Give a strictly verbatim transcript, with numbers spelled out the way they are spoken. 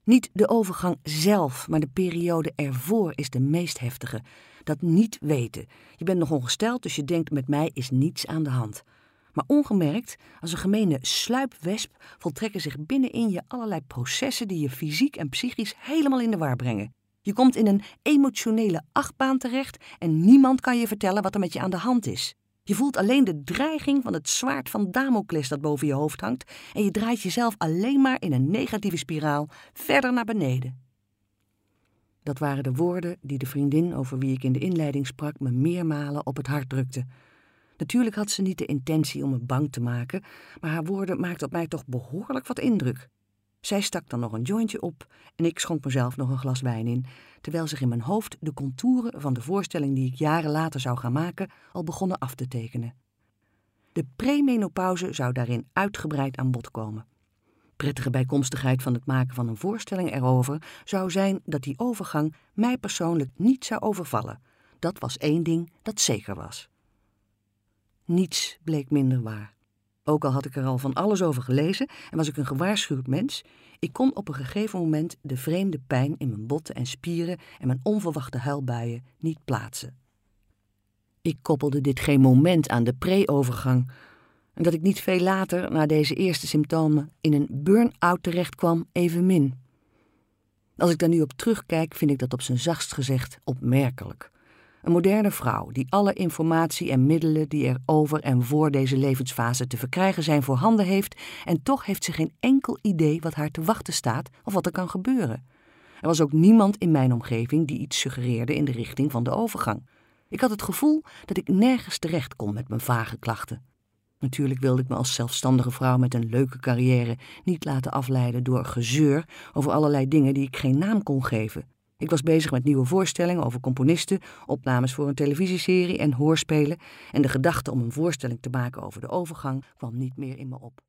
Niet de overgang zelf, maar de periode ervoor is de meest heftige. Dat niet weten. Je bent nog ongesteld, dus je denkt met mij is niets aan de hand. Maar ongemerkt, als een gemene sluipwesp, voltrekken zich binnenin je allerlei processen die je fysiek en psychisch helemaal in de war brengen. Je komt in een emotionele achtbaan terecht en niemand kan je vertellen wat er met je aan de hand is. Je voelt alleen de dreiging van het zwaard van Damocles dat boven je hoofd hangt en je draait jezelf alleen maar in een negatieve spiraal verder naar beneden. Dat waren de woorden die de vriendin over wie ik in de inleiding sprak me meermalen op het hart drukte. Natuurlijk had ze niet de intentie om me bang te maken, maar haar woorden maakten op mij toch behoorlijk wat indruk. Zij stak dan nog een jointje op en ik schonk mezelf nog een glas wijn in, terwijl zich in mijn hoofd de contouren van de voorstelling die ik jaren later zou gaan maken al begonnen af te tekenen. De premenopauze zou daarin uitgebreid aan bod komen. Prettige bijkomstigheid van het maken van een voorstelling erover zou zijn dat die overgang mij persoonlijk niet zou overvallen. Dat was één ding dat zeker was. Niets bleek minder waar. Ook al had ik er al van alles over gelezen en was ik een gewaarschuwd mens, ik kon op een gegeven moment de vreemde pijn in mijn botten en spieren en mijn onverwachte huilbuien niet plaatsen. Ik koppelde dit geen moment aan de pre-overgang en dat ik niet veel later, na deze eerste symptomen, in een burn-out terechtkwam evenmin. Als ik daar nu op terugkijk, vind ik dat op zijn zachtst gezegd opmerkelijk. Een moderne vrouw die alle informatie en middelen die er over en voor deze levensfase te verkrijgen zijn voorhanden heeft en toch heeft ze geen enkel idee wat haar te wachten staat of wat er kan gebeuren. Er was ook niemand in mijn omgeving die iets suggereerde in de richting van de overgang. Ik had het gevoel dat ik nergens terecht kon met mijn vage klachten. Natuurlijk wilde ik me als zelfstandige vrouw met een leuke carrière niet laten afleiden door gezeur over allerlei dingen die ik geen naam kon geven. Ik was bezig met nieuwe voorstellingen over componisten, opnames voor een televisieserie en hoorspelen en de gedachte om een voorstelling te maken over de overgang kwam niet meer in me op.